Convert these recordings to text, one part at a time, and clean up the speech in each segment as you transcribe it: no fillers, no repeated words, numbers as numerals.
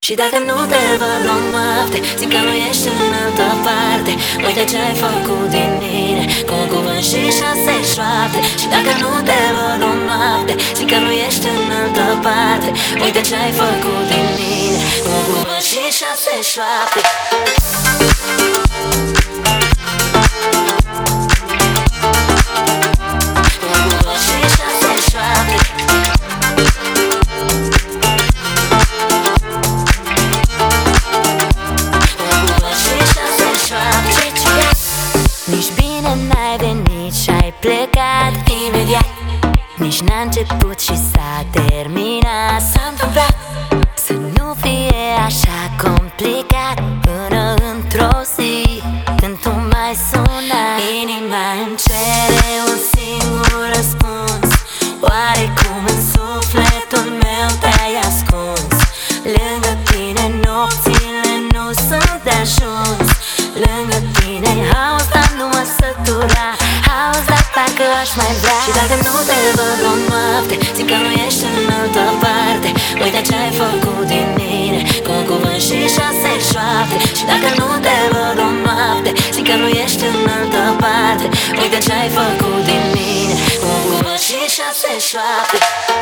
Și dacă nu te văd o noapte, simt că nu ești în altă parte. Uite ce-ai făcut din mine, cu un cuvânt și 6 șoapte. Și dacă nu te văd o noapte, simt că nu ești în altă parte. Uite ce-ai făcut din mine, cu un cuvânt și 6 șoapte. Nici bine n-ai venit și-ai plecat imediat. Nici n-a început și s-a terminat. S-a întâmplat să nu fie așa complicat, până într-o zi când tu m-ai sunat. Inima îmi cere un singur răspuns. Oarecum în sufletul meu te-ai ascuns. Lângă tine nopțile nu sunt de ajuns. Lângă tine haos, dar nu mă sătura. Haos, dar parcă aș mai vrea. Și dacă nu te văd o noapte, simt că nu ești în altă parte. Uite ce-ai făcut din mine, cu un cuvânt și 6 șoapte. Și dacă nu te văd o noapte, simt că nu ești în altă parte. Uite ce-ai făcut din mine, cu un cuvânt și 6 șoapte.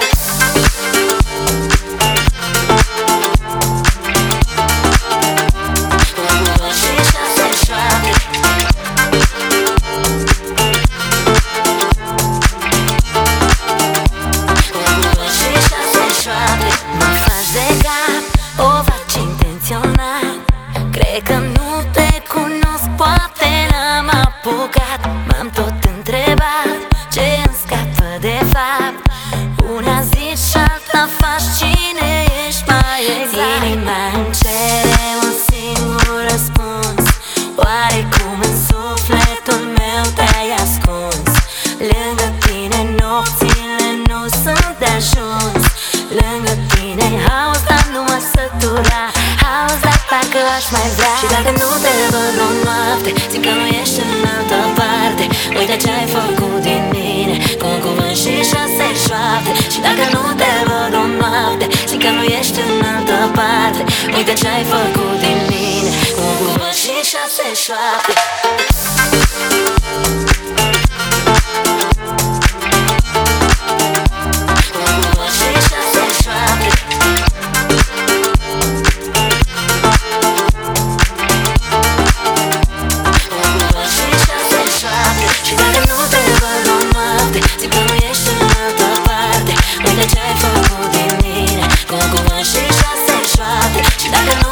Cred că nu te cunosc, poate n-am apucat. M-am tot întrebat ce îmi scapă de fapt. Una zici și alta faci, cine ești mai exact? Inima îmi cere un singur răspuns. Oarecum în sufletul meu te-ai ascuns. Lângă tine nopțile nu sunt de ajuns. Lângă tine haos, dar nu mă sătura. Haos, dar parcă aș mai vrea. Și dacă nu te văd o noapte, simt că nu ești în altă parte. Uite ce-ai făcut din mine, cu un cuvânt și 6 șoapte. Și dacă nu te văd o noapte, simt că nu ești în altă parte. Uite ce-ai făcut din mine, cu un cuvânt și 6 șoapte. Și dacă nu te văd o noapte, simt că nu ești în altă parte. Uite ce-ai făcut din mine, cu un cuvânt și 6 șoapte. Și dacă nu